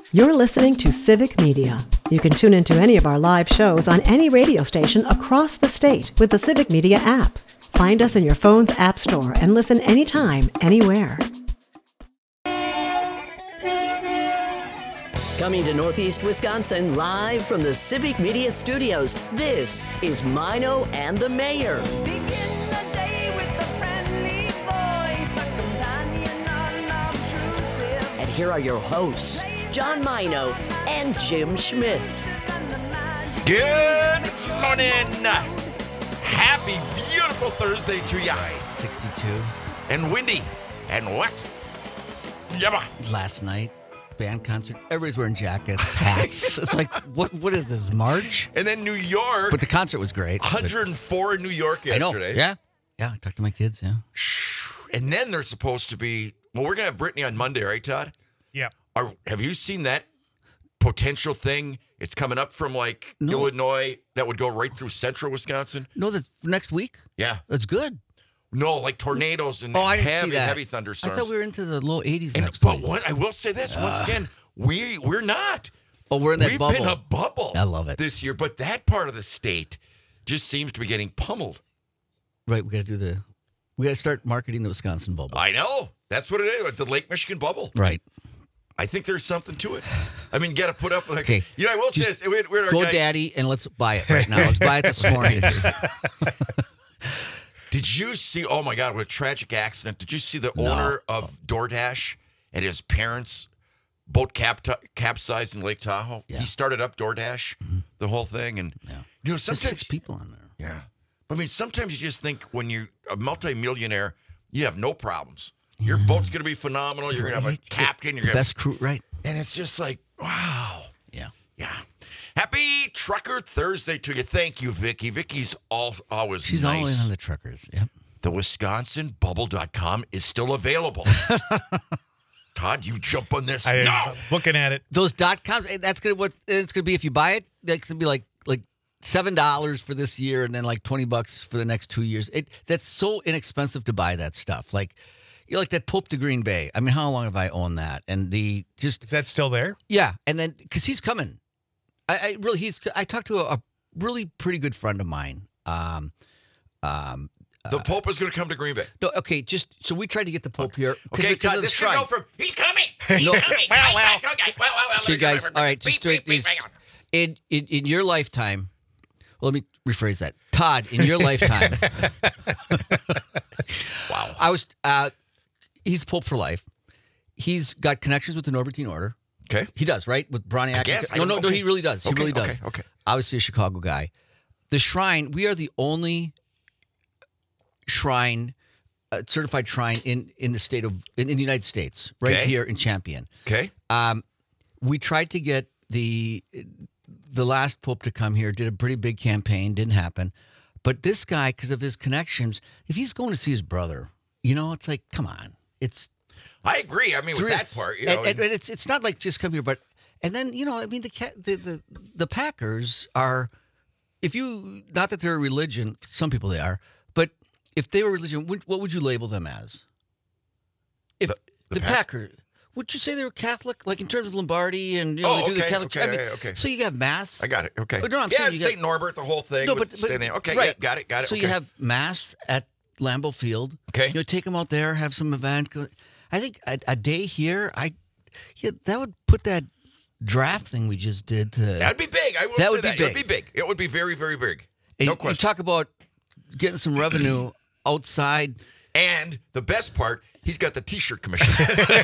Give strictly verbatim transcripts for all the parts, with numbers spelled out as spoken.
You're listening to Civic Media. You can tune into any of our live shows on any radio station across the state with the Civic Media app. Find us in your phone's app store and listen anytime, anywhere. Coming to Northeast Wisconsin live from the Civic Media Studios, this is Mino and the Mayor. Begin the day with a friendly voice, a companion unobtrusive. And here are your hosts, John Mino and Jim Schmidt. Good morning. Happy, beautiful Thursday to you. sixty-two. And windy. And what? Yabba. Last night, band concert. Everybody's wearing jackets, hats. It's like, what? What is this, March? And then New York. But the concert was great. one hundred four in New York I know. yesterday. Yeah. Yeah, I talked to my kids, yeah. And then there's supposed to be, well, we're going to have Brittany on Monday, right, Todd? Yeah. Are, have you seen that potential thing? It's coming up from like No. Illinois that would go right through central Wisconsin. No, that's next week? Yeah. That's good. No, like tornadoes and Oh, I didn't heavy, see that. heavy I thunderstorms. thought we were into the low eighties and, next but week. what I will say this once again, we we're not. Oh, we're in that We've bubble. been a bubble. I love it. This year, but that part of the state just seems to be getting pummeled. Right, we got to do the, we got to start marketing the Wisconsin bubble. I know. That's what it is. The Lake Michigan bubble. Right. I think there's something to it. I mean, you got to put up with it. Okay. You know, I will say Just this. We had, we had our Go guy, Daddy and let's buy it right now. Let's buy it this morning. Did you see, oh my God, what a tragic accident. Did you see the No. owner of DoorDash and his parents boat cap capsized in Lake Tahoe? Yeah. He started up DoorDash, the whole thing. And, Yeah. you know, There's sometimes. six people on there. Yeah. But I mean, sometimes you just think when you're a multimillionaire, you have no problems. Your boat's going to be phenomenal. You're going to have a Right. captain. You're The going to best crew, right? And it's just like, wow. Yeah. Yeah. Happy Trucker Thursday to you. Thank you, Vicky. Vicky's all, always She's nice. all in on the truckers. Yep. The Wisconsin Bubble dot com is still available. Todd, you jump on this. I am no. looking at it. Those dot coms, eh, that's gonna what it's gonna be if you buy it. That's gonna be like like seven dollars for this year, and then like twenty bucks for the next two years. It that's so inexpensive to buy that stuff. Like you know, like that Pope to Green Bay. I mean, how long have I owned that? And the just Is that still there? yeah, and then because he's coming, I, I really he's. I talked to a, a really pretty good friend of mine. Um, um. The Pope is going to come to Green Bay. No, okay, just so we tried to get the Pope here. 'cause Okay, of- 'cause Todd, of the this should go shrine. from, he's coming. He's No. coming. Well, well. Okay, well, well, well. Okay, guys. All right, just Beep, beep, straight. beep, hang on. In, in in your lifetime, well, let me rephrase that. Todd, in your lifetime, Wow. I was. Uh, he's the Pope for life. He's got connections with the Norbertine Order. Okay. He does, right? With Bronny Atkins. guess. I No, don't no, know. no. Okay. He really does. He Okay, really does. okay, okay. Obviously, a Chicago guy. The shrine. We are the only shrine, uh, certified shrine in in the state of in, in the United States, right Okay. here in Champion. Okay. Um, we tried to get the the last Pope to come here. Did a pretty big campaign. Didn't happen. But this guy, because of his connections, if he's going to see his brother, you know, it's like, come on, it's I agree. I mean, with three- that part, you and, know. and, and it's it's not like just come here, but and then you know, I mean, the ca- the the, the Packers are, if you not that they're a religion, some people they are, but if they were a religion, what, what would you label them as? If The- the, the Pack- Packers. Would you say they were Catholic, like in terms of Lombardi and you know Oh, they do the okay, Catholic? okay, I mean, yeah, okay. So you have mass. I got it. Okay. Oh, no, I'm yeah, saying you got- Saint Norbert, the whole thing. No, with but, the but name. Okay, right. yeah, got it, got it. So okay. you have mass at Lambeau Field. Okay. You know, take them out there, have some event. go- I think a, a day here, I yeah, that would put that draft thing we just did to. That'd be big. I will That say would be that. It would be big. big. It would be very, very big. and No you question. talk about getting some revenue outside. And the best part, he's got the T-shirt commission.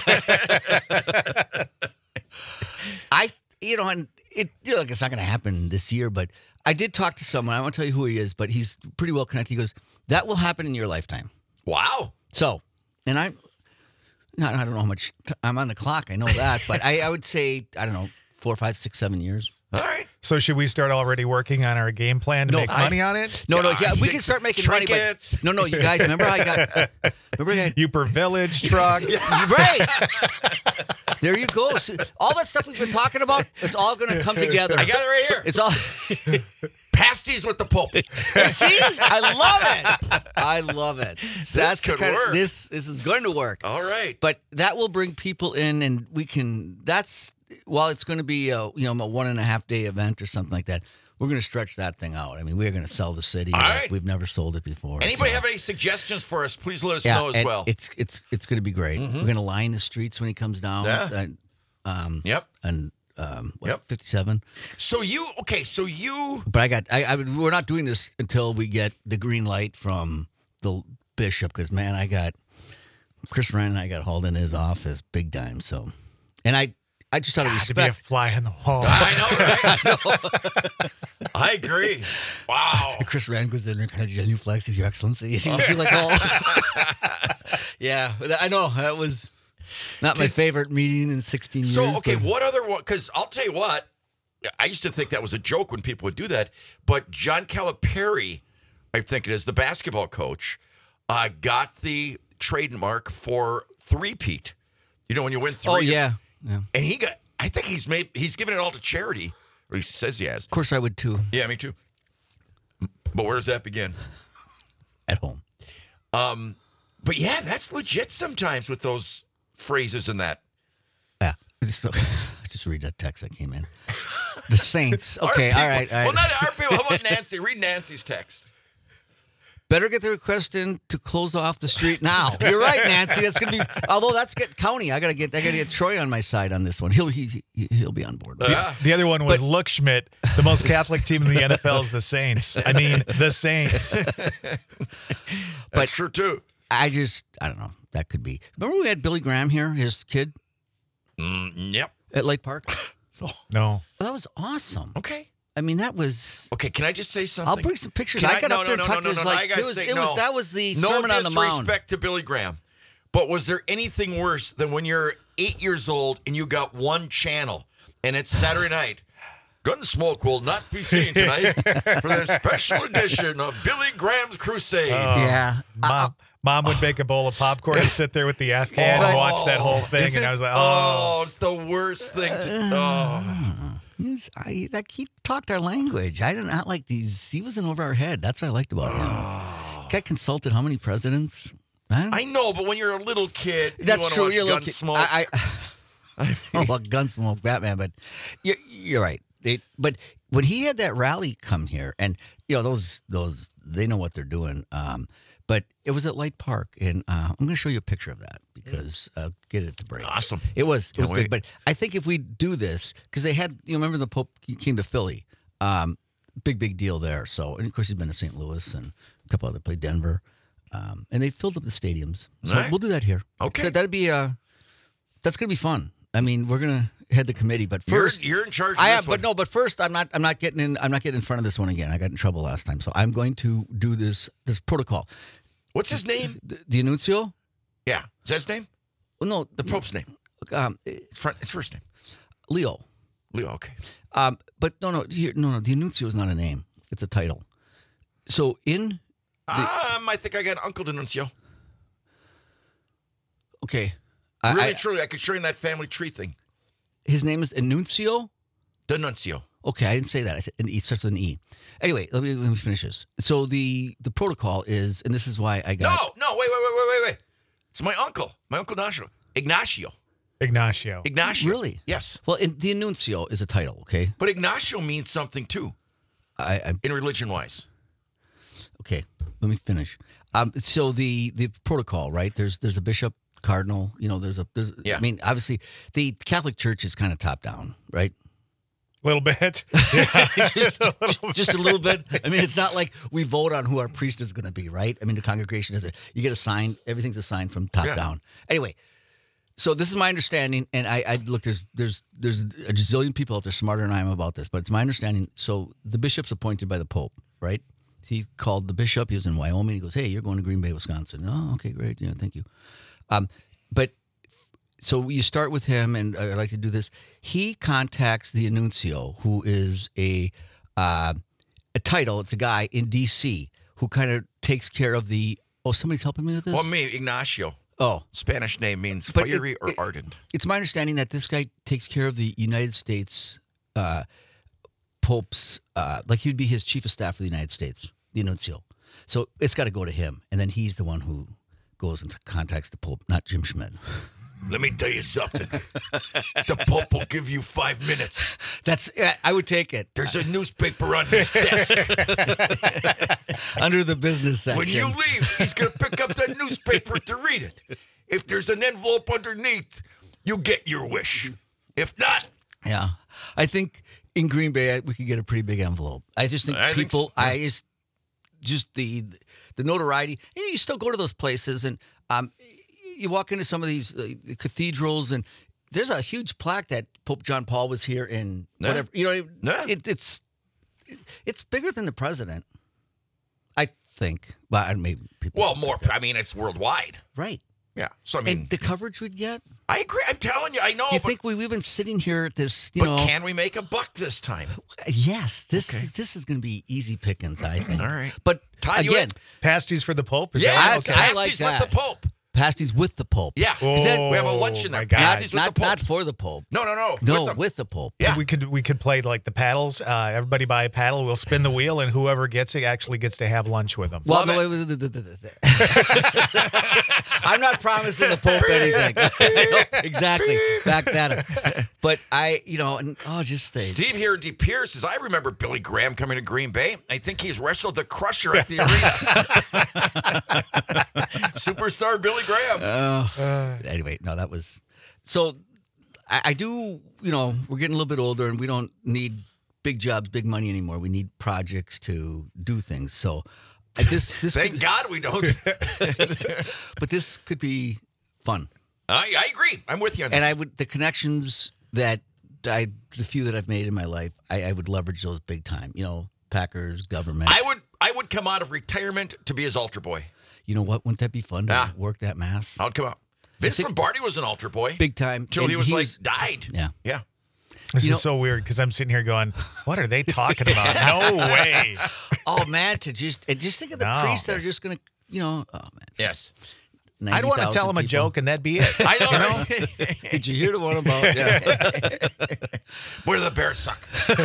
I, you know, and it, you know, like it's not going to happen this year, but I did talk to someone. I won't tell you who he is, but he's pretty well connected. He goes, that will happen in your lifetime. Wow. So, and I, not, I don't know how much t- I'm on the clock. I know that, but I, I would say, I don't know, four, five, six, seven years. All right. So should we start already working on our game plan to No, make I- money on it? No, no, God, yeah, we you can start making money. trinkets. But, no, no, you guys, remember how I got, remember I got, Upper Village truck. right. There you go. So, all that stuff we've been talking about, it's all going to come together. I got it right here. It's all. Pasties with the Pope. See, I love it. I love it. That's the could kind of- work. this this is going to work. All right. But that will bring people in, and we can. That's while it's going to be a, you know, a one and a half day event or something like that, we're going to stretch that thing out. I mean, we're going to sell the city. All like right. We've never sold it before. Anybody so. have any suggestions for us? Please let us yeah, know as and well. It's it's it's going to be great. We're going to line the streets when he comes down. Yeah. And, um, Yep. And um, what, Yep. fifty-seven. So you okay? So you But I got. I, I we're not doing this until we get the green light from the bishop because man, I got Chris Ryan and I got hauled into his office big time. So, and I I just out of To be a respect. fly in the wall. I know, right? I agree. Wow. Chris Ryan goes in there, kind of genuflex, Your Excellency. And he's like, oh, yeah, I know that was not my favorite meeting in sixteen So years. okay, but- what other one? Because I'll tell you what, I used to think that was a joke when people would do that. But John Calipari, I think it is the basketball coach, uh, got the trademark for three-peat. You know when you win three. Oh yeah, yeah. And he got. I think he's made. He's given it all to charity. Or he says he has. Of course, I would too Yeah, me too. But where does that begin? at home. Um, but yeah, that's legit sometimes with those phrases and that. Yeah, just, just read that text that came in. The Saints. Okay, Our all right, people- all right. Well, not our people. How about Nancy? Read Nancy's text. Better get the request in to close off the street now. You're right, Nancy. That's gonna be. Although that's get county. I gotta get. I gotta get Troy on my side on this one. He'll he, he he'll be on board. Yeah. The other one was Look Schmidt. The most Catholic team in the N F L is the Saints. I mean, the Saints. That's true too. I just I don't know. That could be. Remember we had Billy Graham here, his kid Mm, yep. at Lake Park. No. Well, that was awesome. Okay. I mean, that was. Okay. Can I just say something? I'll bring some pictures. Can I got no, up there no, and no, talked no, to no, his no, like I gotta it was, say, it was no. that was the No sermon on the mount. disrespect to Billy Graham, but was there anything worse than when you're eight years old and you got one channel and it's Saturday night? Gunsmoke will not be seen tonight for this special edition of Billy Graham's Crusade. Oh, Yeah. Mom, mom would make a bowl of popcorn and sit there with the Afghan Oh, and watch that whole thing. is And it? I was like, oh, oh. it's the worst thing to. Oh. He's- I, like he talked our language. I did not like these. He wasn't over our head. That's what I liked about him. This guy consulted how many presidents? Huh? I know, but when you're a little kid, you That's wanna true. watch You're a little kid. Gunsmoke. I, I, I don't know about Gunsmoke, Batman, but you're, you're right. They, but when he had that rally come here, and you know those those they know what they're doing. Um, but it was at Light Park, and uh, I'm going to show you a picture of that because I'll get it at the break. Awesome. It was it Can't was wait. good. But I think if we do this, because they had you know, remember the Pope he came to Philly, um, big big deal there. So and of course he's been to Saint Louis and a couple other played Denver, um, and they filled up the stadiums. So All right. we'll do that here. Okay. That, that'd be uh, that's gonna be fun. I mean, we're gonna head the committee, but You're- first you're in charge of I this am, one. but no, but first I'm not. I'm not getting in. I'm not getting in front of this one again. I got in trouble last time, so I'm going to do this this protocol. What's his name? The, the Annuncio? Yeah. Is that his name? Well, no, The Pope's name. um, His, front, his first name. Leo. Leo, okay. Um, but no, no, here, no, no. The Annuncio is not a name; it's a title. So in Um, I think I got Uncle Denuncio. okay, I- Really, I- truly, I could show you that family tree thing. his name is Annuncio. Denuncio. Okay, I didn't say that. I said, and it starts with an E. Anyway, let me let me finish this. So the the protocol is, and this is why I got. No, no, wait, wait, wait, wait, wait, wait. It's my uncle. My uncle Ignacio. Ignacio. Ignacio. Ignacio. Really? Yes. Well, in, the Annuncio is a title. Okay, But Ignacio means something too, I, I in religion-wise. okay. Let me finish. Um, so the the protocol, right? There's there's a bishop, cardinal. You know, there's a there's. Yeah. I mean, obviously, the Catholic Church is kind of top down, right? A little bit. Yeah. just, just a little bit. I mean, it's not like we vote on who our priest is going to be, right? I mean, the congregation is. A, you get assigned. Everything's assigned from top Yeah. down. Anyway, so this is my understanding, and I, I look. There's there's there's a gazillion people out there smarter than I am about this, but it's my understanding. So the bishop's appointed by the Pope, right? He called the bishop. He was in Wyoming. He goes, "Hey, you're going to Green Bay, Wisconsin." Oh, okay, great. Yeah, thank you. Um, but so you start with him, and I like to do this. He contacts the Annuncio, who is a uh, a title. It's a guy in D C who kind of takes care of the. Oh, somebody's helping me with this. Well, me, Ignacio. Oh, Spanish name means But it- fiery or it- ardent. it's my understanding that this guy takes care of the United States uh, Pope's. Uh, like he'd be his chief of staff for the United States, the Annuncio. So it's got to go to him, and then he's the one who goes and contacts the Pope, not Jim Schmidt. Let me tell you something. The Pope will give you five minutes. That's yeah, I would take it. There's a newspaper on his desk. Under the business section. When you leave, he's going to pick up that newspaper to read it. If there's an envelope underneath, you get your wish. If not, Yeah. I think in Green Bay I- we could get a pretty big envelope. I just think I think people so, yeah. I just just the the notoriety. You know, you still go to those places and um you walk into some of these uh, cathedrals and there's a huge plaque that Pope John Paul was here in Yeah. whatever. You know, Yeah. it, it's it's bigger than the president. I think. But I mean people well, more. I mean, it's worldwide. right. Yeah. So, I mean, And the coverage we'd get. I agree. I'm telling you, I know. You but, think we, we've been sitting here at this, you but know. can we make a buck this time? Yes, this Okay. this is going to be easy pickings, I think. All right. But Todd, you again, in? Pasties for the Pope? Is Yeah, that I- okay? I like pasties with that. the Pope. pasties with the Pope. Yeah. 'cause then we have a lunch in Oh, there. my God. Pasties with not, the Pope. not for the Pope. no, no, no. No, with, with, them. the Pope. Yeah. We could we could play like the paddles. Uh, everybody buy a paddle. We'll spin the wheel, and whoever gets it actually gets to have lunch with them. Well, Love no, it. wait, wait, wait, wait, wait, wait. I'm not promising the Pope anything. Exactly. Back that up. But I, you know, and oh, just stay. Steve here in De Pere says, I remember Billy Graham coming to Green Bay. I think he's wrestled the Crusher at the arena. Superstar Billy Graham. Uh, anyway, no, that was so. I, I do, you know, we're getting a little bit older, and we don't need big jobs, big money anymore. We need projects to do things. So I- this, this, Thank could, God we don't. but this could be fun. I, I agree. I'm with you on this. And I would the connections that I, the few that I've made in my life, I, I would leverage those big time. You know, Packers, government. I would I would come out of retirement to be his altar boy. You know what? Wouldn't that be fun to Yeah. work that mass? I'd come out. Vince think- Lombardi was an altar boy. Big time. Till And he was he like was- died. Yeah. Yeah. This You is know- so weird because I'm sitting here going, "What are they talking about? No way!" Oh man, to just and just think of the No. priests that are just gonna, you know, oh man. Yes. I'd want to tell them a people. joke and that'd be it. I know, right? Did you hear the one about? Yeah. Boy, do the Bears suck.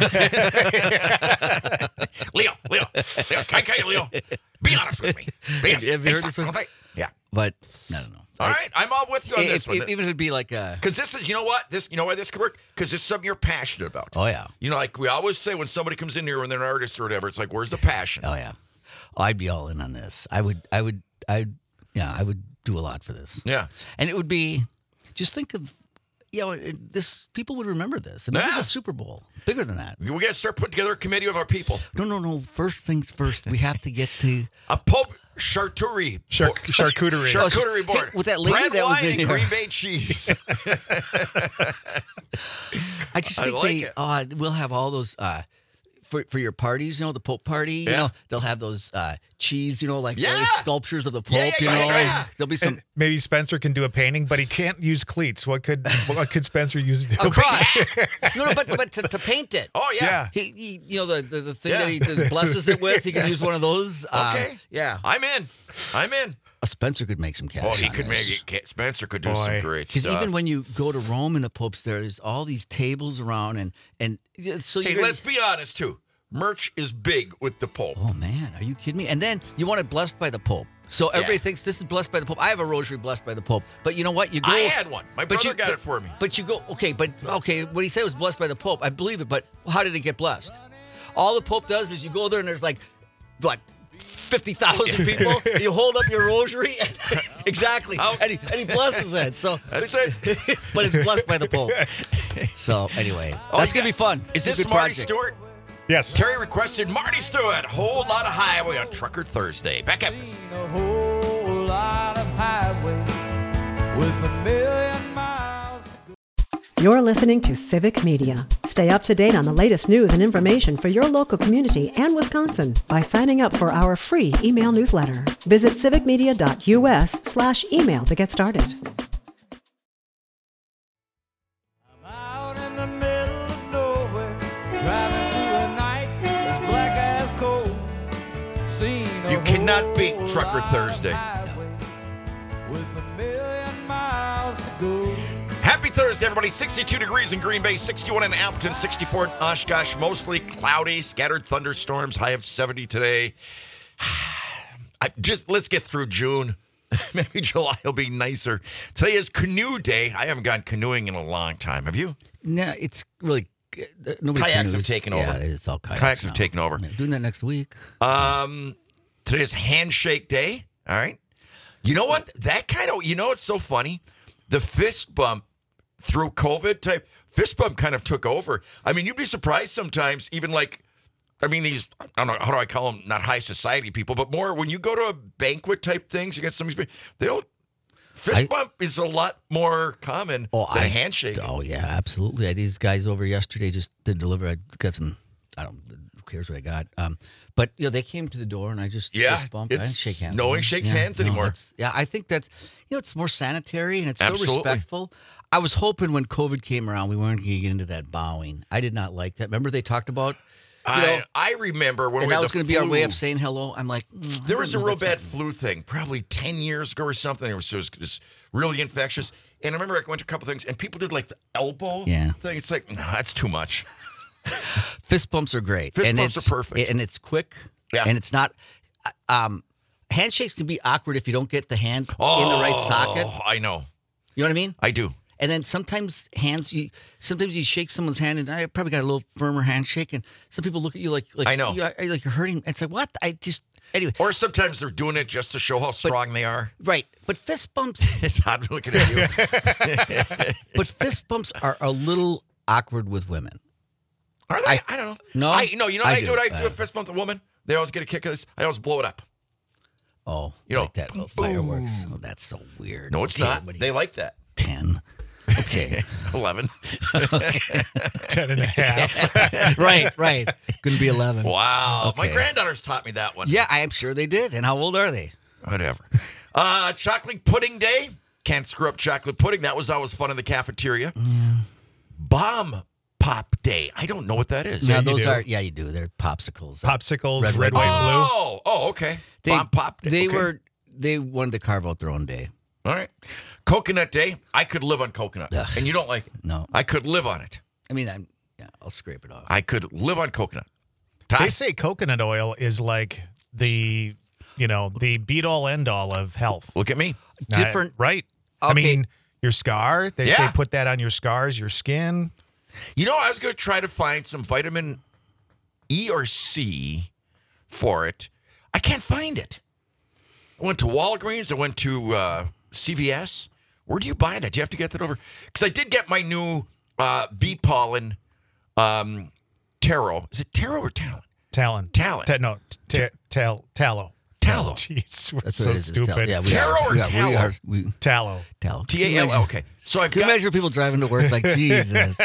Leo, Leo, Leo, can I tell you, Leo? Be honest with me. Be honest. Have you They heard suck, this one? don't they? Yeah. But I don't know. All right, I'm all with you on this If, one. if, even if it'd be like a, Because this is, you know what? This, you know why this could work? Because it's something you're passionate about. oh yeah, You know, like we always say when somebody comes in here when they're an artist or whatever, it's like, where's the passion? oh yeah, oh, I'd be all in on this. I would, I would, I, yeah, I would do a lot for this. Yeah. And it would be, just think of, you know, it- this people would remember this. I mean, this Yeah. is a Super Bowl, bigger than that. We got to start putting together a committee of our people. No, no, no. First things first. We have to get to. A Pope charcuterie. Char- charcuterie. Charcuterie board. Hey, with that lady Bread, that was wine, in and here. Green Bay cheese. I just I think like they. it. Uh, we'll have all those. Uh, for, for your parties, you know, the Pope party, you Yeah. know, they'll have those uh, cheese, you know, like Yeah. those sculptures of the Pope, Yeah, yeah, you yeah, know. yeah. There'll be some And maybe Spencer can do a painting, but he can't use cleats. What could what could Spencer use to do? a cross. no, no, but but to, to paint it. Oh, yeah. Yeah. He, he, you know, the the, the thing Yeah. that he just blesses it with, he can use one of those. Uh, Okay. yeah. I'm in. I'm in. Uh, Spencer could make some cash. Oh, he on could this. make it. Spencer could do Boy. some great Because stuff. even when you go to Rome and the Pope's there, there's all these tables around, and and yeah, so hey, you're. let's be honest, too. Merch is big with the Pope. Oh man, are you kidding me? And then you want it blessed by the Pope. So everybody Yeah. thinks this is blessed by the Pope. I have a rosary blessed by the Pope. But you know what? You go. I had one. My but brother you- got but- it for me. But you go. Okay, but okay. What he said was blessed by the Pope. I believe it. But how did it get blessed? All the Pope does is you go there and there's like, what? fifty thousand people. You hold up your rosary. And, exactly. Oh. And, he, and he blesses it. So That's it. but it's blessed by the Pope. So anyway, Oh, that's you going to be got- fun. Is It's a this good Marty project. Stewart? Yes. Terry requested Marty Stewart. Whole lot of highway on Trucker Thursday. Back up this. Seen a whole lot of highway with a million miles to go. You're listening to Civic Media. Stay up to date on the latest news and information for your local community and Wisconsin by signing up for our free email newsletter. Visit civicmedia.us slash email to get started. Out in the middle of nowhere, driving through a night as black as coal. Seen a You cannot beat whole Trucker lot of Thursday. highway with a million miles to go. Happy Thursday, everybody. sixty-two degrees in Green Bay, sixty-one in Appleton, sixty-four in Oshkosh. Mostly cloudy, scattered thunderstorms. High of seventy today. I just let's get through June. maybe July will be nicer. Today is canoe day. I haven't gone canoeing in a long time. Have you? No, it's really uh, nobody Kayaks canoes. have taken Yeah, over. it's all kayaks. Kayaks have now. taken over. Yeah, doing that next week. Um, today is handshake day. All right. You know what? That kind of, you know, it's so funny. The fist bump through COVID type fist bump kind of took over. I mean, you'd be surprised sometimes, even like, I mean, these, I don't know, how do I call them? Not high society people, but more when you go to a banquet type things, you get some, they'll, fist I- bump is a lot more common Oh, than I- a handshake. Oh yeah, absolutely. These guys over yesterday just did deliver. I got some. I don't. Who cares what I got? Um, but you know they came to the door and I just Yeah, fist bumped. I didn't it's- shake hands. no with one them. shakes Yeah, hands no, anymore. that's- Yeah, I think that's you know it's more sanitary and it's so Absolutely. respectful. I was hoping when COVID came around we weren't going to get into that bowing. I did not like that. Remember they talked about. You know, I, I remember when and we that had was the going to be our way flu. of saying hello. I'm like, mm, I There don't was a know real that's bad not- flu thing, probably ten years ago or something. It was, it was just really infectious. And I remember I went to a couple things, and people did like the elbow Yeah. thing. It's like, no, that's too much. Fist bumps are great. Fist and bumps it's- are perfect. And it's quick. Yeah. And it's not. Um, handshakes can be awkward if you don't get the hand in the right socket. Oh, I know. You know what I mean? I do. And then sometimes hands, you sometimes you shake someone's hand, and I probably got a little firmer handshake, and some people look at you like, like I know. you, like you're hurting. It's like what? I just anyway. Or sometimes they're doing it just to show how strong they are. Right, but fist bumps, It's hot looking at you. but fist bumps are a little awkward with women. Are they? I, I don't know. No? I, no, you know I what I do. do? What I do Uh, a fist bump with a woman? They always get a kick of this. I always blow it up. Oh, You know, like that little fireworks. Oh, that's so weird. No, it's Okay, not. what do They you- like that. ten. Okay. eleven. Ten and a half. right, right. Couldn't be eleven. Wow. My Okay. granddaughters taught me that one. Yeah, I am sure they did. And how old are they? Whatever. Uh, chocolate pudding day. Can't screw up chocolate pudding. That was always fun in the cafeteria. Bomb pop day. I don't know what that is. Yeah, you those do. are. Yeah, you do. They're popsicles. Popsicles, Red, red, white, white, blue. Oh, oh, okay. They, Bomb pop day. They Okay. were. They wanted to carve out their own day. All right. Coconut day. I could live on coconut. Ugh. And you don't like it. No. I could live on it. I mean, I'm. Yeah, I'll scrape it off. I could live on coconut. Todd? They say coconut oil is like the, you know, the beat all end all of health. Look at me. Different. Uh, right? I Okay. mean, your scar. They Yeah. say put that on your scars, your skin. You know, I was going to try to find some vitamin E or C for it. I can't find it. I went to Walgreens. I went to uh, C V S. Where do you buy that? Do you have to get that over? Because I did get my new uh, bee pollen um, taro. Is it taro or talon? Talon. Talon. Ta- no, t- tal- tallow. Tallow. Jeez, we're That's so what it is. it's stupid. tal- Yeah, we Taro are. or we are, we tallow? are. We, Tallow. tallow. T A L L. Okay. So I've Can you got. imagine people driving to work like Jesus?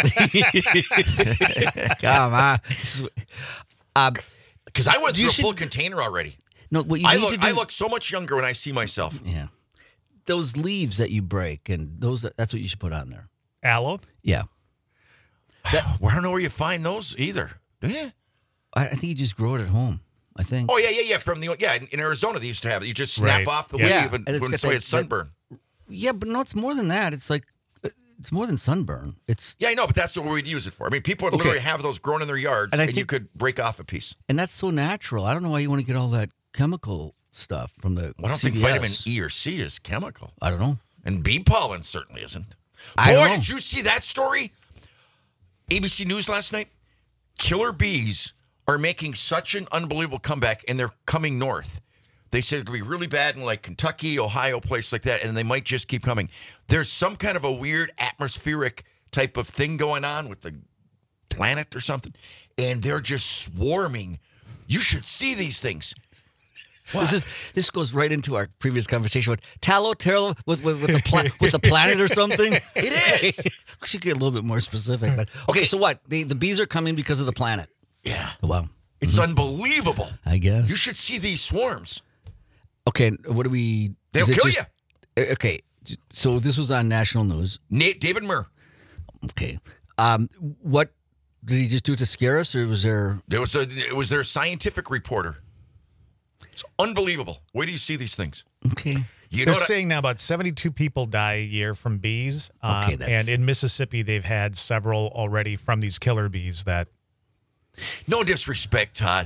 Come on. This is- Um, Because I went You through a should- full container already. no, what you I need look, to do. I look so much younger when I see myself. Yeah. Those leaves that you break, and those that's what you should put on there. Aloe. Yeah. Well, I don't know where you find those either. Yeah. I, I think you just grow it at home. I think. Oh yeah, yeah, yeah. From the yeah, in, in Arizona they used to have it. You just snap Right. off the Yeah. leaf Yeah, and, and it's when got it's, the way that- it's sunburn. Yeah, but no, it's more than that. It's like it's more than sunburn. It's Yeah, I know, but that's what we'd use it for. I mean, people would Okay. literally have those grown in their yards, And and, I you think- could break off a piece. and that's so natural. I don't know why you want to get all that chemical stuff from the. Well, I don't C V S. think vitamin E or C is chemical, I don't know. and bee pollen certainly isn't. I Boy, don't know. did you see that story? A B C News last night. Killer bees are making such an unbelievable comeback, and they're coming north. They said it could be really bad in like Kentucky, Ohio, place like that, and they might just keep coming. There's some kind of a weird atmospheric type of thing going on with the planet or something, and they're just swarming. You should see these things. This is this goes right into our previous conversation with tallow, tallow with with, with the pla- with the planet or something. It is. We should get a little bit more specific. But okay, so what? The the bees are coming because of the planet. Yeah. Wow. It's unbelievable. I guess. You should see these swarms. Okay, what do we? They'll is it kill just- Okay, so this was on national news. Nate, David Murr. Okay, um, what did he just do it to scare us, or was there? There was a it was their scientific reporter. It's unbelievable. Where do you see these things? Okay, You know They're what I- saying now about seventy-two people die a year from bees. Okay, Um, that's- and in Mississippi, they've had several already from these killer bees that no disrespect, Todd,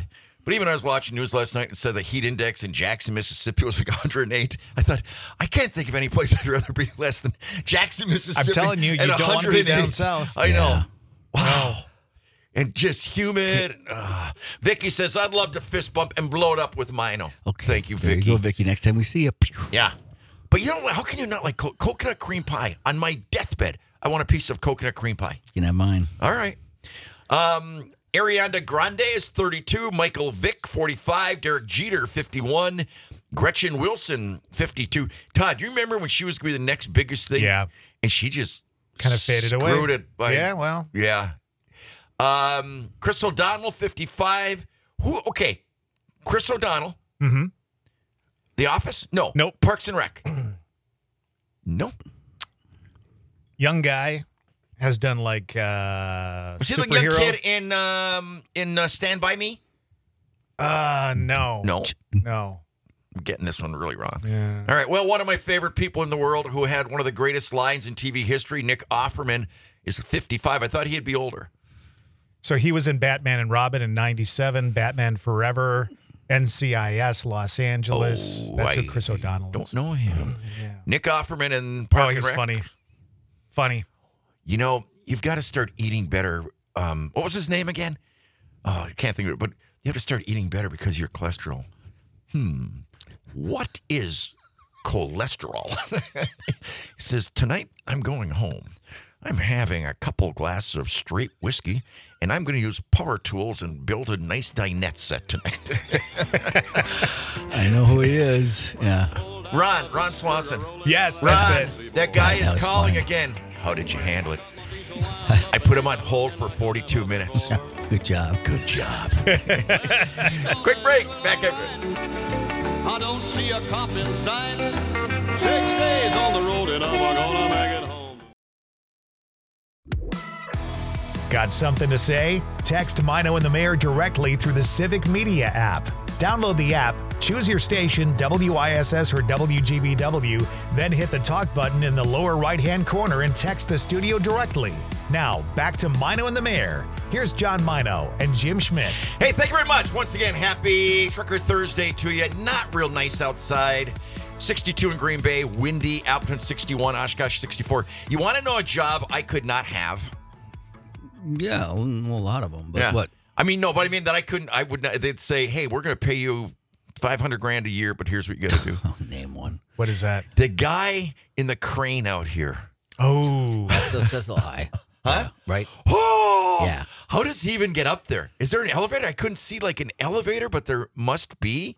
But even I was watching news last night and said the heat index in Jackson, Mississippi was like one hundred eight. I thought, I can't think of any place I'd rather be less than Jackson, Mississippi. I'm telling you, you at don't want to be down south. I Yeah. know. Wow. And just humid. Uh, Vicky says, I'd love to fist bump and blow it up with Mino. Okay. Thank you, There Vicky. you go, Vicky. Next time we see you. Pew. Yeah. But you know what? How can you not like co- coconut cream pie? On my deathbed, I want a piece of coconut cream pie. You can have mine. All right. Um, Ariana Grande is thirty-two. Michael Vick, forty-five. Derek Jeter, fifty-one. Gretchen Wilson, fifty-two. Todd, do you remember when she was going to be the next biggest thing? Yeah. And she just Kind of faded away. Screwed it. By, Yeah, well. Yeah. Um, Chris O'Donnell, fifty-five. Who? Okay. Chris O'Donnell. Mm-hmm. The Office? No. Nope. Parks and Rec? Nope. Young guy has done like uh, Was he the superhero. young kid in um in uh, Stand By Me? Uh, no. No. No. I'm getting this one really wrong. Yeah. All right. Well, one of my favorite people in the world who had one of the greatest lines in T V history, Nick Offerman, is fifty-five. I thought he'd be older. So he was in Batman and Robin in ninety-seven, Batman Forever, N C I S Los Angeles. Oh, That's I who Chris O'Donnell Don't is. know him. Yeah. Nick Offerman and Oh, Park and he's Rec. funny. Funny. You know, you've got to start eating better. Um, what was his name again? Oh, I can't think of it, but you have to start eating better because of your cholesterol. Hmm. What is cholesterol? He says, tonight I'm going home. I'm having a couple glasses of straight whiskey, and I'm going to use power tools and build a nice dinette set tonight. I know who he is. Yeah. Ron, Ron Swanson. Yes, Ron, that's it. that guy That is was calling funny. again. How did you handle it? I put him on hold for forty-two minutes. Good job. Good job. Quick break. Back after. I don't see a cop in sight. Six days on the road and I'm gonna make it home. Got something to say? Text Mino and the Mayor directly through the Civic Media app. Download the app, choose your station, W I S S or W G B W, then hit the talk button in the lower right-hand corner and text the studio directly. Now, back to Mino and the Mayor. Here's John Mino and Jim Schmidt. Hey, thank you very much. Once again, happy Trucker Thursday to you. Not real nice outside. sixty-two in Green Bay, windy, Appleton sixty-one, Oshkosh sixty-four. You want to know a job I could not have? Yeah, well, a lot of them. But yeah. what? I mean, no, but I mean that I couldn't, I would not, they'd say, hey, we're going to pay you five hundred grand a year, but here's what you got to do. Oh, name one. What is that? The guy in the crane out here. Oh, That's, that's a lie. Huh? Yeah, right? Oh, Yeah. How does he even get up there? Is there an elevator? I couldn't see like an elevator, but there must be.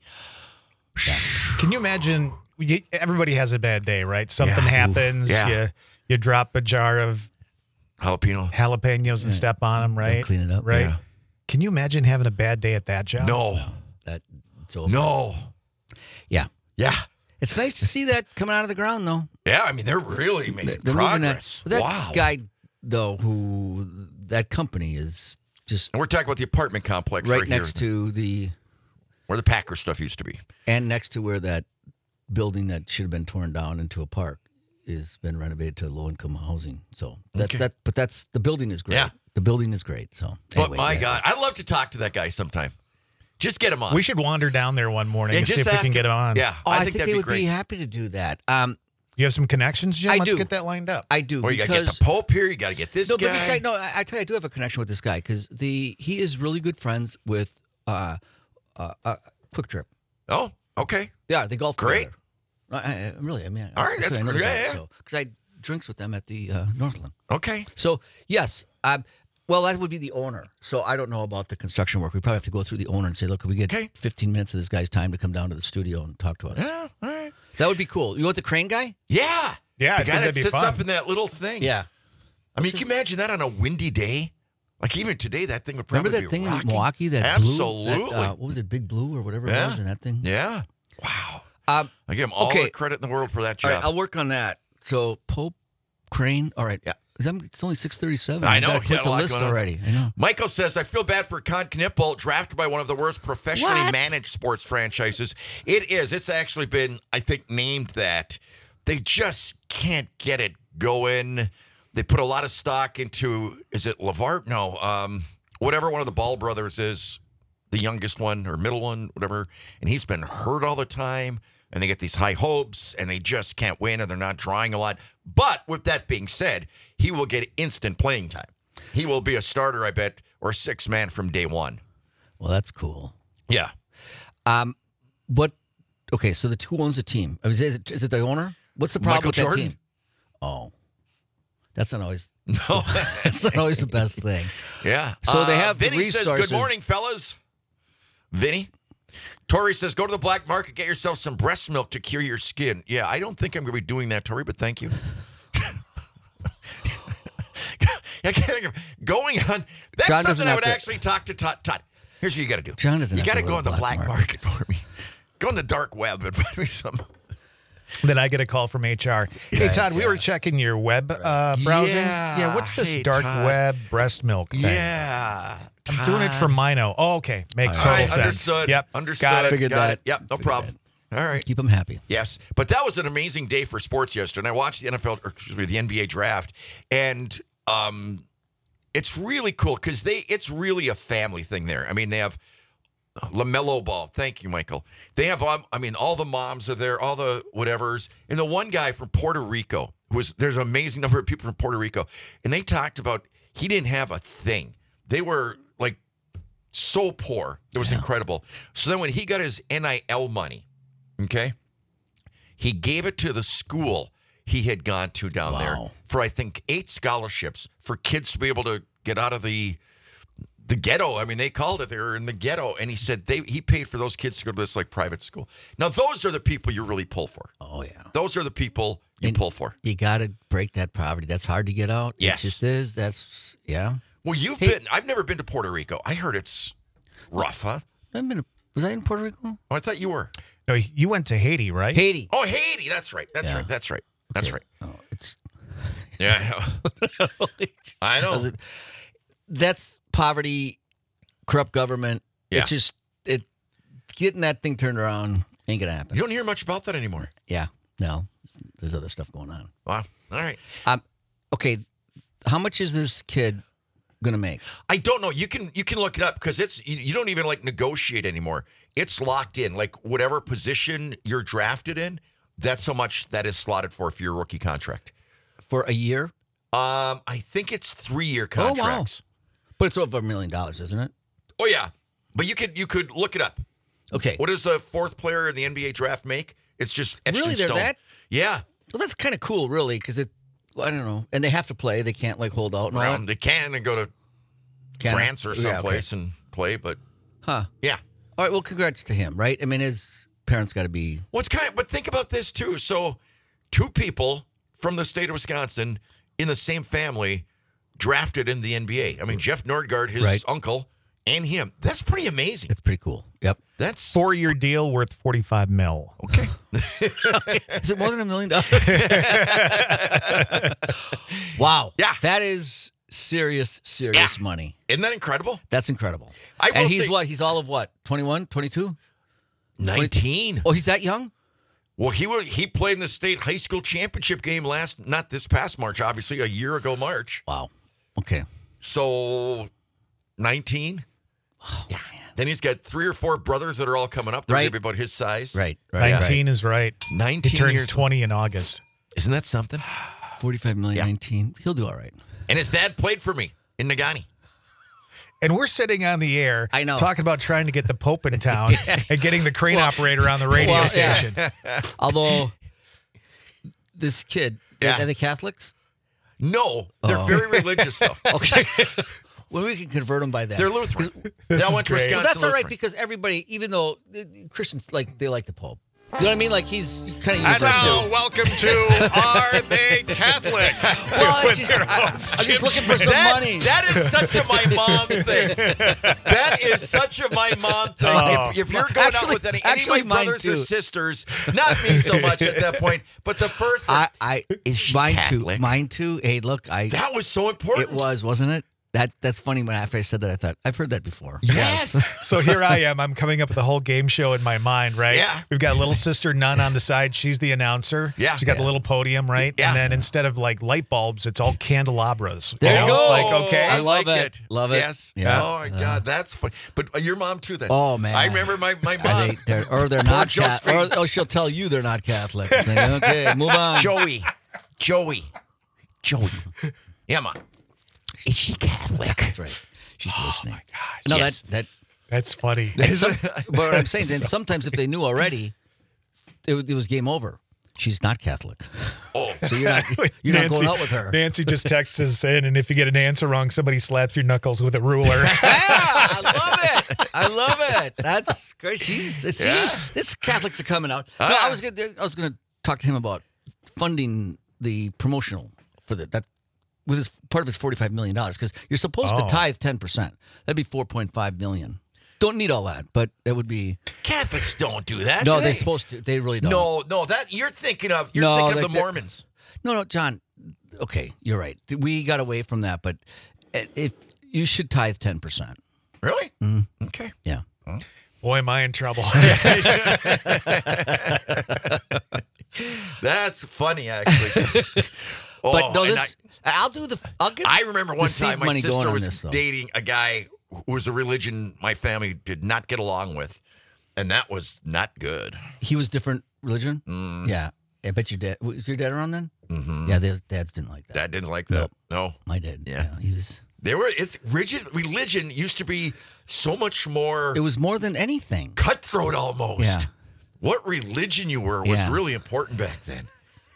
can you imagine? You, everybody has a bad day, right? Something Yeah. happens. Yeah. You, you drop a jar of Jalapeno. jalapenos and step on them, right? clean it up. Right? Yeah. Can you imagine having a bad day at that job? No. That, so, No. Yeah. Yeah. It's nice to see that coming out of the ground, though. Yeah, I mean, they're really making They're moving progress. that. That wow. guy, though, who that company is just And we're talking about the apartment complex right, right next here, to the where the Packer stuff used to be. and next to where that building that should have been torn down into a park is been renovated to low income housing. So that Okay. that but that's the building is great. Yeah. The building is great. So But anyway, my yeah. God, I'd love to talk to that guy sometime. Just get him on. We should wander down there one morning yeah, and see just if we ask can get him. him on. Yeah, Oh, I I, think, think, that'd they be would great. be happy to do that. Um, You have some connections, Jim? I Let's do. get that lined up. I do Or you got to get because the Pope here. You got to get this no, guy. but this guy. No, I, I tell you, I do have a connection with this guy because the he is really good friends with uh, uh, uh Quick Trip. Oh, okay. Yeah, they golf Great. together. I, I, really, I mean, All right, that's I know the great. guy, Yeah, yeah. So because I drinks with them at the uh, Northland. Okay. So yes, um, well, that would be the owner. So I don't know about the construction work. We probably have to go through the owner and say, look, can we get Okay. fifteen minutes of this guy's time to come down to the studio and talk to us? Yeah, all right. That would be cool. You want the crane guy? Yeah. Yeah, I the think guy that that'd be sits fun. up in that little thing. Yeah. I mean, can you imagine that on a windy day? Like even today, that thing would probably Remember that be thing rocking. in Milwaukee? That Absolutely. Blue, that, uh, what was it? Big Blue or whatever Yeah. it was in that thing? Yeah. Wow. Um, I give him all Okay. the credit in the world for that all job. right, I'll work on that. So Pope, Crane. All right. Yeah. It's only six thirty-seven. I know, I you put got a the lot list going on. already. I know. Michael says, I feel bad for Con Knipple, drafted by one of the worst professionally What? managed sports franchises. It is. It's actually been, I think, named that. They just can't get it going. They put a lot of stock into, is it LeVar? No, um, whatever one of the Ball brothers is, the youngest one or middle one, whatever, and he's been hurt all the time, and they get these high hopes, and they just can't win, and they're not drawing a lot. But with that being said, he will get instant playing time. He will be a starter, I bet, or six man from day one. Well, that's cool. Yeah. Um, what? Okay, so the who owns the team? Is it, is it the owner? What's the problem Michael with that Jordan? team? Oh, that's not always. No, That's not always the best thing. Yeah. So they Uh, have the Vinny says, resources. good morning, fellas. Vinny? Tori says, go to the black market, get yourself some breast milk to cure your skin. Yeah, I don't think I'm going to be doing that, Tori, but thank you. I can't think of going on. That's John doesn't something I have would to- actually talk to Todd. Todd, here's what you got to do. John doesn't You have got to to go go on to the the black black market for me. Go on the dark web and find me some. Then I get a call from H R. Hey, Todd, we were checking your web uh, browsing. Yeah. what's this Hey, dark Todd. web breast milk thing? Yeah. I'm doing it for Mino. Oh, okay. Makes All total right, sense. understood. Yep. Understood. Got it. Figured Got that. it. Yep, no Figured problem. All right. Keep them happy. Yes, but that was an amazing day for sports yesterday. And I watched the N F L, or excuse me, the N B A draft, and um, it's really cool because they it's really a family thing there. I mean, they have LaMelo Ball. Thank you, Michael. They have, um, I mean, all the moms are there, all the whatevers, and the one guy from Puerto Rico was there's an amazing number of people from Puerto Rico, and they talked about he didn't have a thing. They were like so poor. It was incredible. So then when he got his N I L money, okay, he gave it to the school he had gone to down there Wow. for, I think, eight scholarships for kids to be able to get out of the the ghetto. I mean, they called it. They were in the ghetto. And he said they he paid for those kids to go to this, like, private school. Now, those are the people you really pull for. Oh yeah. Those are the people you And pull for. You got to break that poverty. That's hard to get out. Yes. It just is. That's yeah. Well, you've Hey- been – I've never been to Puerto Rico. I heard it's rough, huh? I've been. Was I in Puerto Rico? Oh, I thought you were. No, you went to Haiti, right? Haiti. Oh, Haiti. That's right. That's Yeah. right. That's right. That's Okay. right. Oh, it's. Yeah. I know. Does it- That's poverty, corrupt government. Yeah. It's just it getting that thing turned around ain't gonna happen. You don't hear much about that anymore. Yeah. No. There's other stuff going on. Wow. All right. Um. Okay. How much is this kid gonna make? I don't know. You can you can look it up because it's you, you don't even like negotiate anymore. It's locked in. Like whatever position you're drafted in, that's how much that is slotted for for your rookie contract. For a year? Um, I think it's three year Oh, wow. contracts. But it's over a million dollars, isn't it? Oh yeah, but you could you could look it up. Okay. What does the fourth player in the N B A draft make? It's just etched Really, in they're stone. that? Yeah. Well, that's kind of cool, really, because it. Well, I don't know, and they have to play. They can't like hold out. and all that. Around they can and go to Canada? France or Yeah, okay. someplace and play, but Huh. yeah. All right. Well, congrats to him, right? I mean, his parents got to be. Well, it's kind of, but think about this too. So, two people from the state of Wisconsin in the same family drafted in the N B A. I mean, Jeff Nordgaard, his Right. uncle, and him. That's pretty amazing. That's pretty cool. Yep. That's Four-year deal worth forty-five mil. okay. Is it more than a million dollars? Wow. Yeah. That is serious, serious Yeah. money. Isn't that incredible? That's incredible. I will and he's say- what? He's all of what? twenty-one, twenty-two? Nineteen. Oh, he's that young? Well, he wa- he played in the state high school championship game last, not this past March, obviously a year ago March. Wow. Okay. So, nineteen. Oh, yeah. Then he's got three or four brothers that are all coming up. They're Right. maybe about his size. Right. Right. nineteen is right. Nineteen He turns years. twenty in August. Isn't that something? Right. forty-five million, Yeah. nineteen. He'll do all right. And his dad played for me in Nagani. And we're sitting on the air I know. talking about trying to get the Pope in town and getting the crane operator on the radio well, yeah. station. Although, this kid, Yeah. are they Catholics? No, they're Oh. very religious though. Okay. Well, we can convert them by that. They're Lutheran. This That is went to great. Wisconsin. Well, that's all right Lutheran. because everybody, even though uh, Christians like they like the Pope, you know what I mean? Like he's kind of And now, universal. welcome to Are They Catholic? Well, it's With just, your I, host, I'm just Jim looking for Smith. some That, money. that is such a my mom thing. That is such a my mom thing. Oh. If, if you're going out Actually- with any, any actually of my mine brothers or too. sisters, not me so much at that point, but the first one, I, I Is she mine Catholic? too. Mine too. Hey, look, I. that was so important. It was, wasn't it? That that's funny. When after I said that, I thought I've heard that before. Yes. So here I am. I'm coming up with a whole game show in my mind, right? Yeah. We've got little sister Nun on the side. She's the announcer. Yeah. She's got Yeah. the little podium, right? Yeah. And then instead of like light bulbs, it's all candelabras. There you know? go. Like, okay. I love like it. Love it. Yes. Yeah. Oh my God, that's funny. But uh, your mom too. Then. Oh, man. I remember my my Are mom. they, they're, or they're Poor not Catholic. Josephine. Or, or she'll tell you they're not Catholic. It's like, okay, move on. Joey, Joey, Joey. Yeah, Mom. Is she Catholic? That's right. She's listening. Oh my gosh. No, Yes. that that. That's funny. But what I'm saying, then sometimes if they knew already, it, was- it was game over. She's not Catholic, Oh, so you're not you're not going out with her. Nancy just texts us in, and if you get an answer wrong, somebody slaps your knuckles with a ruler. Yeah, I love it. I love it. That's great. She's it's, see, it's Catholics are coming out. No, I was gonna I was gonna talk to him about funding the promotional for the, that with his part of his forty-five million dollars because you're supposed Oh. to tithe ten percent. That'd be four point five million. Don't need all that, but it would be. Catholics don't do that. No, do they're they? supposed to. They really don't. No, no, that you're thinking of. You're No, thinking that- of the that- Mormons. No, no, John. Okay, you're right. We got away from that, but it, it you should tithe ten percent. Really? Mm-hmm. Okay. Yeah. Boy, am I in trouble. That's funny, actually. Oh, But no, and this I, will do the. I'll get. I, I remember one the seed time my money going sister on was this, though. dating a guy who was a religion my family did not get along with, and that was not good. He was different religion. Mm. Yeah, I bet your dad was your dad around then. Mm-hmm. Yeah, their dads didn't like that. Dad didn't like that. Nope. No. My dad. Yeah. Yeah, he was. They were it's rigid religion used to be so much more It was more than anything. cutthroat almost. Yeah. What religion you were was Yeah. really important back then.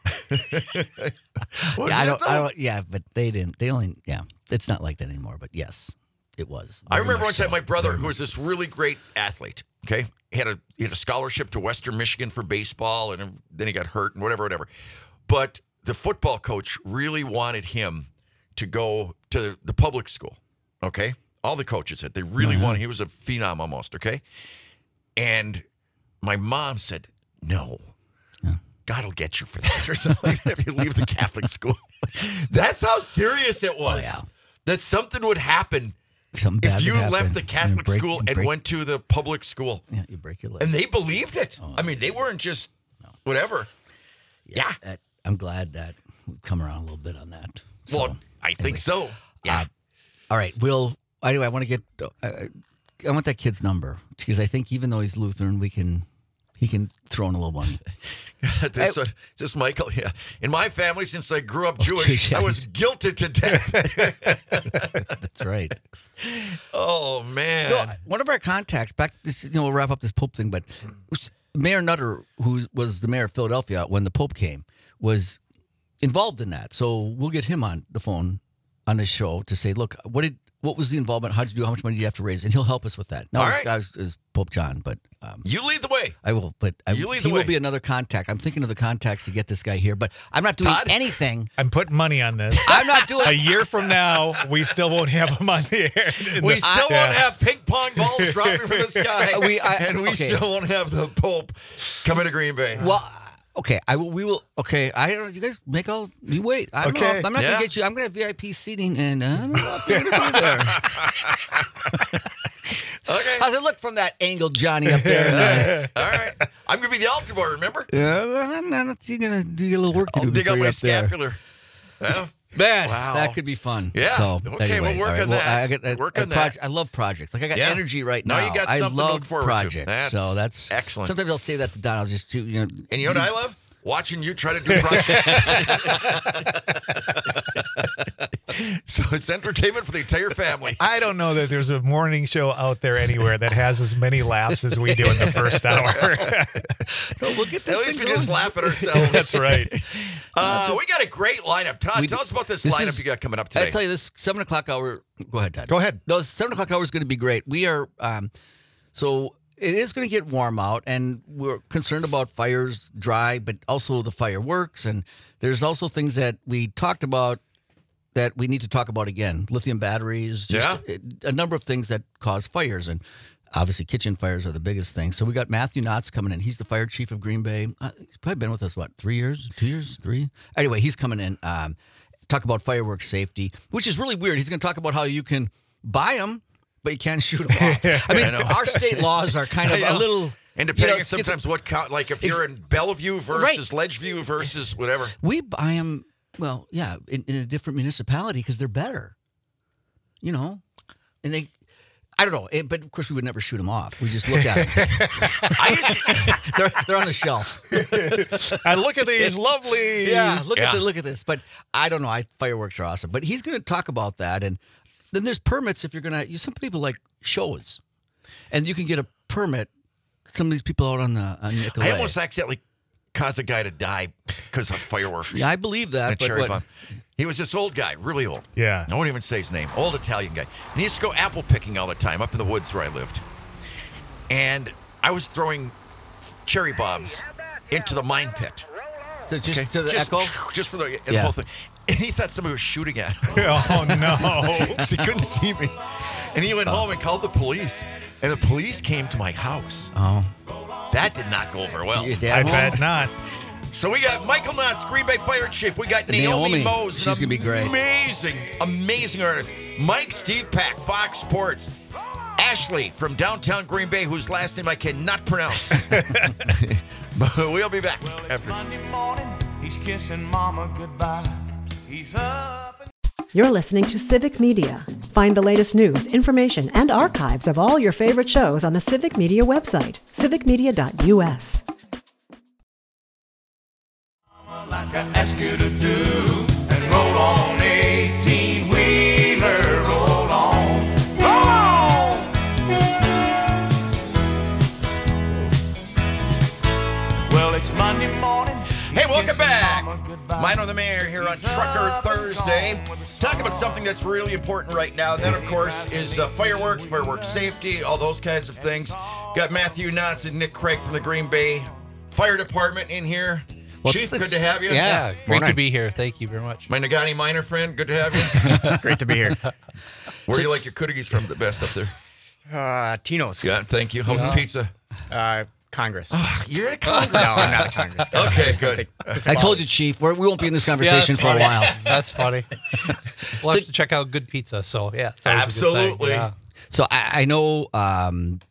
Wasn't Yeah, I it, don't. though? I don't. Yeah, but they didn't. They only. Yeah, it's not like that anymore. But yes, it was. I Very remember one much time so. my brother, Very who was this really great athlete, okay, he had a he had a scholarship to Western Michigan for baseball, and then he got hurt and whatever, whatever. But the football coach really wanted him to go to the public school, okay? All the coaches said they really Uh-huh. wanted. He was a phenom almost, okay? And my mom said, no. God will get you for that or something if you leave the Catholic school. That's how serious it was. Oh, yeah. That something would happen Something bad if you would happen. left the You Catholic break- school you and break- went to the public school. Yeah, you break your leg. And they believed it. Oh, I mean, they weren't just whatever. Yeah. That, I'm glad that we've come around a little bit on that. So, Well, I think anyway. so. Yeah. Uh, all right. Will, anyway, I want to get, uh, I want that kid's number because I think even though he's Lutheran, we can, he can throw in a little money. this, uh, this Michael, yeah. In my family, since I grew up Oh, Jewish, geez, yeah. I was guilted to death. That's right. Oh, man. No, one of our contacts back, this, you know, we'll wrap up this Pope thing, but Mayor Nutter, who was the mayor of Philadelphia when the Pope came, was involved in that. So we'll get him on the phone on this show to say, look, what did, what was the involvement? How did you do? How much money did you have to raise? And he'll help us with that. No, All it's, right. it's, it's Pope John, but um, You lead the way. I will. But I, You lead he the will way. be another contact. I'm thinking of the contacts to get this guy here, but I'm not doing Todd? anything. I'm putting money on this. I'm not doing. A year from now, we still won't have him on the air. We still Yeah. won't have ping pong balls dropping from the sky. We- I- and we okay. still won't have the Pope coming to Green Bay. Well, okay, I will. We will. Okay, I don't. You guys make all. You wait. I'm Okay. Not, I'm not Yeah. gonna get you. I'm gonna have V I P seating, and uh, I don't know if you're gonna be there. Okay. How's it look from that angle, Johnny, up there? All right. I'm going to be the altar boy, remember? Yeah, I'm not. You're gonna do a little work to I'll do dig before up you're my up there. scapular. Well, Man, Wow. that could be fun. Yeah. So, Okay, anyway, we'll work all right. on well, that. I, get, I, Work I, on that. I love projects. Like I got Yeah. energy right Now now. you got I something to love look forward to. projects. That's so that's excellent. Sometimes I'll say that to Don. I'll just do, you know. and you know what I love? Watching you try to do projects. So it's entertainment for the entire family. I don't know that there's a morning show out there anywhere that has as many laughs as we do in the first hour. No, we'll get this At least thing we just going. laugh at ourselves. That's right. Uh, we got a great lineup. Todd, We tell do- us about this, this lineup is- you got coming up I today. tell you, this seven o'clock hour. Go ahead, Todd. Go ahead. No, seven o'clock hour is going to be great. We are, um, so it is going to get warm out, and we're concerned about fires dry, but also the fireworks, and there's also things that we talked about that we need to talk about again. Lithium batteries, just a, a number of things that cause fires, and obviously kitchen fires are the biggest thing. So we got Matthew Knotts coming in. He's the fire chief of Green Bay. Uh, he's probably been with us, what, three years, two years, three? Anyway, he's coming in. Um, talk about fireworks safety, which is really weird. He's going to talk about how you can buy them, but you can't shoot them off. I mean, I know. our state laws are kind of I a know. little. And you depending know, on sometimes what count, like if Ex- you're in Bellevue versus Ledgeview versus whatever. We buy them, well, yeah, in, in a different municipality because they're better. You know, and they, I don't know, it, but of course we would never shoot them off. We just look at them. I used, they're, they're on the shelf. And look at these lovely. Yeah, look Yeah. at the, look at this. But I don't know. I fireworks are awesome. But he's going to talk about that, and then there's permits if you're going to. Some people like shows, and you can get a permit. Some of these people out on the on Nicolay. I almost accidentally caused a guy to die because of fireworks. Yeah, I believe that. And a But cherry what, bomb. He was this old guy, really old. Yeah. I won't even say his name. Old Italian guy. And he used to go apple picking all the time up in the woods where I lived. And I was throwing cherry bombs into the mine pit. so just Okay? to the just, echo. Just for the, the Yeah. whole thing. And he thought somebody was shooting at him. Oh, no. Because he couldn't see me. And he went home and called the police. And the police came to my house. Oh, That did not go over well. your I dad home? bet not. So we got Michael Knotts, Green Bay Fire Chief. We got And Naomi, Naomi. Mose. She's an gonna be great. Amazing, amazing artist. Mike Steve Pack, Fox Sports. Ashley from downtown Green Bay, whose last name I cannot pronounce. But we'll be back Well, it's after. Monday morning. He's kissing mama goodbye. He's up and You're listening to Civic Media. Find the latest news, information, and archives of all your favorite shows on the Civic Media website, civic media dot u s. like I asked you to do, and roll on eighteen wheeler, roll on, roll on. Well, it's Monday morning. Hey, welcome Kissing back. mama goodbye. Minor the Mayor here on Trucker Thursday. Talking about something that's really important right now. And that, of course, is uh, fireworks, fireworks safety, all those kinds of things. Got Matthew Knotts and Nick Craig from the Green Bay Fire Department in here. Well, Chief, it's- good to have you. Yeah. Yeah, great to be here. Thank you very much. My Nagani Minor friend, good to have you. Great to be here. Where do you like your cookies from the best up there? Uh, Tino's. Yeah, thank you. How's the pizza? Uh, Congress. You're at Congress. No, I'm not a Congress guy. Okay, I just good. think it's I told quality. you, Chief. We're, we won't be in this conversation that's for a funny. while. That's funny. We'll have to check out good pizza. So yeah, it's always a good thing. Absolutely. Yeah. So I, I know, um,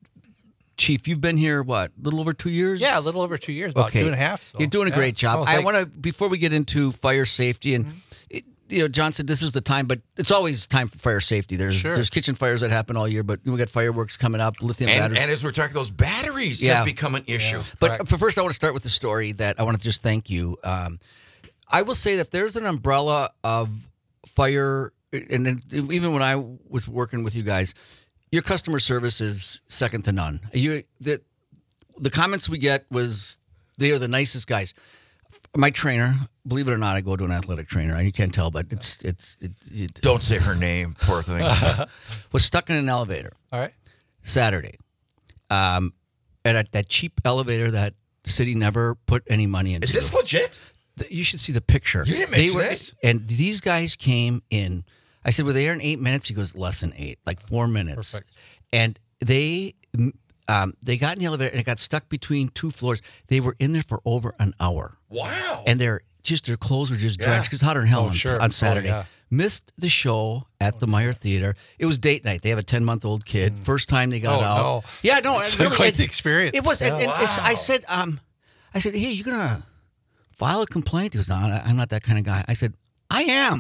Chief, you've been here, what, a little over two years? Yeah, a little over two years, about Okay. two and a half. So, You're doing a yeah. great job. Oh, I thank- want to, before we get into fire safety, and it, you know, John said this is the time, but it's always time for fire safety. There's Sure. there's kitchen fires that happen all year, but we got fireworks coming up, lithium And, batteries. and as we're talking, those batteries Yeah. have become an issue. But Correct. for first, I want to start with the story that I want to just thank you. Um, I will say that if there's an umbrella of fire, and then even when I was working with you guys, your customer service is second to none. You the the comments we get was they are the nicest guys. My trainer, believe it or not, I go to an athletic trainer. You can't tell, but it's it's it, it Don't say her name, poor thing. was stuck in an elevator All right. Saturday, um, at a, that cheap elevator that the city never put any money into. Is this legit? The- You should see the picture. You didn't They mention were, this? And these guys came in. I said, were they there in eight minutes? He goes, less than eight, like four minutes. Perfect. And they um, they got in the elevator and it got stuck between two floors. They were in there for over an hour. Wow. And they're just, their clothes were just Yeah. drenched because hotter than hell Oh, on, sure. on Oh, Saturday. yeah. Missed the show at the Meyer Theater. It was date night. They have a ten-month-old kid. First time they got Oh, out. no. Yeah, no. It's it really- quite it- the experience. It was. And, Yeah. and it's, I Wow. said, um, I said, hey, you going to file a complaint? He goes, no, I'm not that kind of guy. I said, I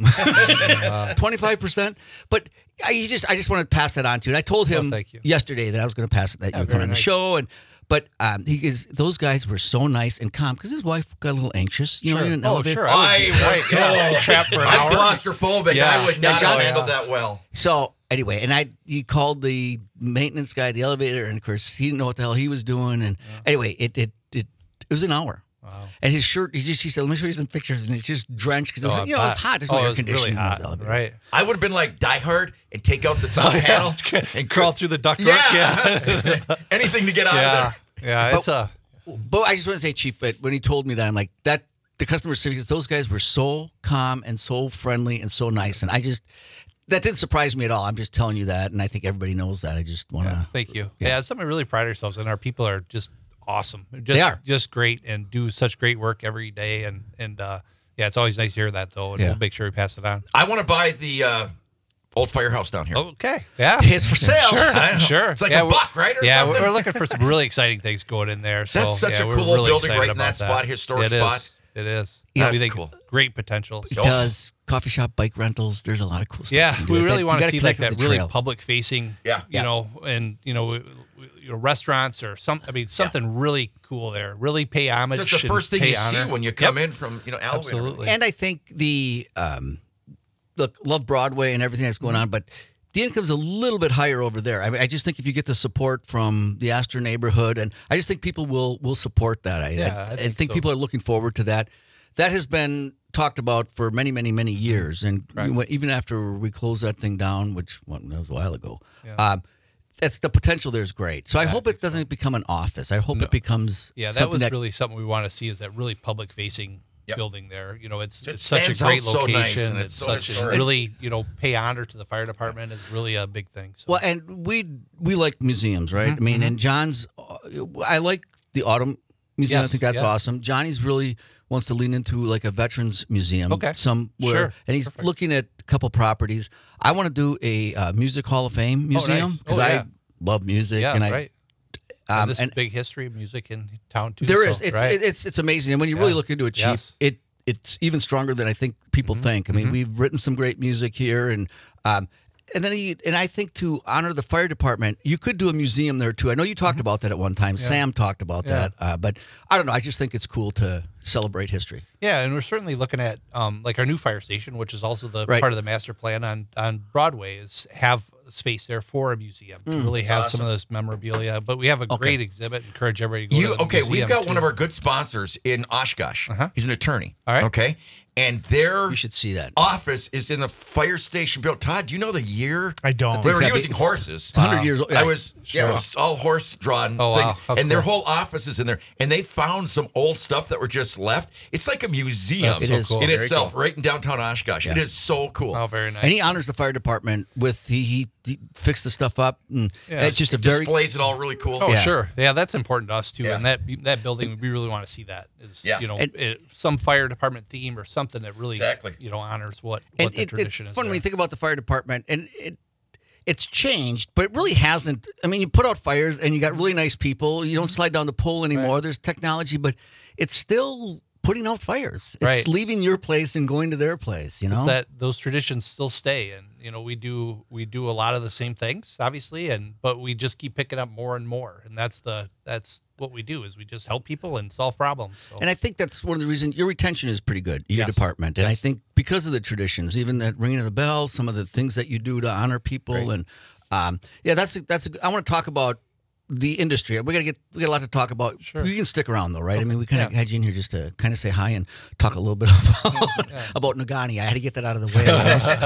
am. twenty-five percent. But I you just I just wanted to pass that on to you. And I told him Well, thank you. yesterday that I was going to pass it, that you were coming very on the nice. show. And But um, he is, those guys were so nice and calm because his wife got a little anxious. You know, Sure. in an Oh, elevator. sure. I I would be, right, yeah. would Trapped for an I'm hour. claustrophobic. Yeah. I would not Yeah, have John- handled that well. So anyway, and I he called the maintenance guy at the elevator, and of course he didn't know what the hell he was doing. And anyway, it it it it was an hour. Wow. And his shirt, he just he said, "Let me show you some pictures," and it's just drenched because it was, Oh, you know, it was hot. There's oh, no it air was conditioning really in those hot. elevators. Right. I would have been like Die Hard and take out the top Oh, yeah. panel And crawl through the ductwork. Yeah. Yeah. anything to get out Yeah. of there. Yeah. But- It's a. But I just want to say, Chief, but when he told me that, I'm like, that the customer service, those guys were so calm and so friendly and so nice, and I just that didn't surprise me at all. I'm just telling you that, and I think everybody knows that. I just want to. Thank you. Yeah. Yeah. It's something we really pride ourselves in. Our people are just awesome. Just, They are. just great and do such great work every day. And, and, uh, Yeah, it's always nice to hear that, though, and Yeah. we'll make sure we pass it on. I want to buy the uh, old firehouse down here. Okay, yeah. It's for sale. Sure, I know. sure. It's like yeah, a buck, right? Or yeah, something? we're looking for some really exciting things going in there. So, That's such yeah, a we're cool old really building excited right in about that spot, historic It spot. is. It is. Yeah, we that's think cool. Great potential. It So. does. Coffee shop, bike rentals. There's a lot of cool stuff. Yeah, you can do we with really that. You want to gotta see connect like with that the really trail. public facing, Yeah. you Yeah. know, and you know, you know, restaurants or some. I mean, something really cool there. Really pay homage. Just the and first thing pay you see honor. when you come Yep. in from, you know, Alloy. and everything. Absolutely. And I think the um, look, love Broadway and everything that's going on, but the income's a little bit higher over there. I mean, I just think if you get the support from the Astor neighborhood, and I just think people will will support that. I, Yeah, I, I think so. people are looking forward to that. That has been talked about for many, many, many years, and Right. we- even after we closed that thing down, which well, that was a while ago. Yeah. Um, that's the potential there is great. So I Yeah, I hope think it doesn't become an office. I hope No. it becomes Yeah, that something was that really something we want to see is that really public facing Yep. building there. You know, it's It it's such a stands great out so nice, location. and it's, it's so such a historic. really, you know, pay honor to the fire department is really a big thing. So. Well, and we we like museums, right? Mm-hmm, I mean, and John's, uh, I like the Autumn Museum. I Yes, think that's yeah. awesome. Johnny's really wants to lean into like a veterans museum. Okay. Somewhere, Sure. and he's Perfect. looking at a couple properties. I want to do a uh, music Hall of Fame museum nice. because Oh, yeah. I love music, yeah, and I right. um, and this and is big history of music in town too. there so, is. It's, right? it, it's it's amazing, and when you really Yeah. look into it, cheap, Yes. it it's even stronger than I think people Mm-hmm. think. I mean, we've written some great music here, and um, and then he, and I think to honor the fire department, you could do a museum there too. I know you talked about that at one time. Sam talked about Mm-hmm. Yeah. that, uh, but I don't know. I just think it's cool to celebrate history. Yeah, and we're certainly looking at um, like our new fire station, which is also the Right. part of the master plan on on Broadway, is have space there for a museum to really have some of this memorabilia. But we have a great exhibit. Encourage everybody to go You to the okay? We've museum, got too. one of our good sponsors in Oshkosh. Uh-huh. He's an attorney. All right. Okay, and their You should see that. office is in the fire station built. Todd, do you know the year? I don't. We were gotta be- using horses. It's one hundred years old. I was yeah, Sure. it was all horse drawn Oh, wow. things, How and their cool. whole office is in there. And they found some old stuff that were just left. It's like a museum That's It so is. cool. in Very itself, cool. right in downtown Oshkosh. It Yeah. is so cool. Oh, very nice. And he honors the fire department with he he, he fixed the stuff up, and Yeah. it's just a very Displays it all really cool. Oh, Yeah. sure. Yeah, that's important to us too. Yeah. And that that building, we really want to see that. Is Yeah. you know And- it, some fire department theme or something that really Exactly. you know honors what and what the it, tradition it's is. fun when there. you think about the fire department, and it it's changed, but it really hasn't. I mean, you put out fires, and you got really nice people. You don't slide down the pole anymore. There's technology, but it's still putting out fires. It's Right. leaving your place and going to their place. You know, It's that those traditions still stay, and you know we do we do a lot of the same things, obviously, and but we just keep picking up more and more, and that's the that's what we do is we just help people and solve problems. So. and I think that's one of the reasons your retention is pretty good, your Yes. department. And I Yes. think because of the traditions, even that ringing of the bell, some of the things that you do to honor people, Right. and um, yeah, that's a, that's. A, I want to talk about the industry. We got to get we got a lot to talk about. Sure. You can stick around though, right? I mean, we kind of Yeah. had you in here just to kind of say hi and talk a little bit about, about Nagani. I had to get that out of the way.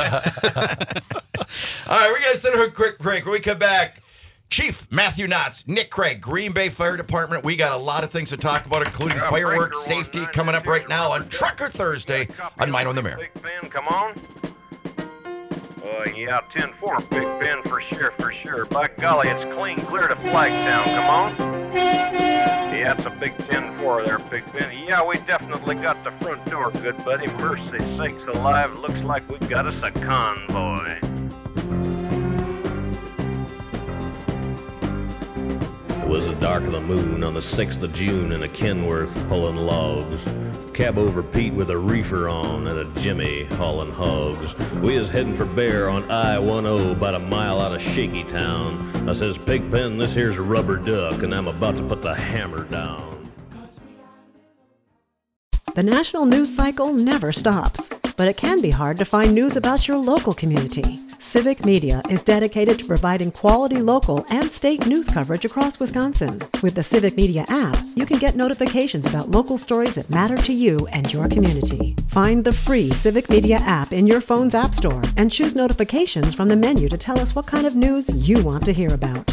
All right, we're going to send her a quick break. When we come back, Chief Matthew Knotts, Nick Craig, Green Bay Fire Department. We got a lot of things to talk about, including fireworks safety coming up right now on Trucker Thursday on Mine on the Mare. Big Ben, come on. Uh, yeah, ten four, Big Ben, for sure, for sure. By golly, it's clean clear to Flagtown, come on. Yeah, it's a big ten four there, Big Ben. Yeah, we definitely got the front door, good buddy. Mercy sakes alive, looks like we got us a convoy. It was the dark of the moon on the sixth of June in a Kenworth pulling logs. Cab over Pete with a reefer on and a Jimmy hauling hogs. We is heading for Bear on I ten about a mile out of Shaky Town. I says, Pigpen, this here's a rubber duck and I'm about to put the hammer down. The national news cycle never stops, but it can be hard to find news about your local community. Civic Media is dedicated to providing quality local and state news coverage across Wisconsin. With the Civic Media app, you can get notifications about local stories that matter to you and your community. Find the free Civic Media app in your phone's app store and choose notifications from the menu to tell us what kind of news you want to hear about.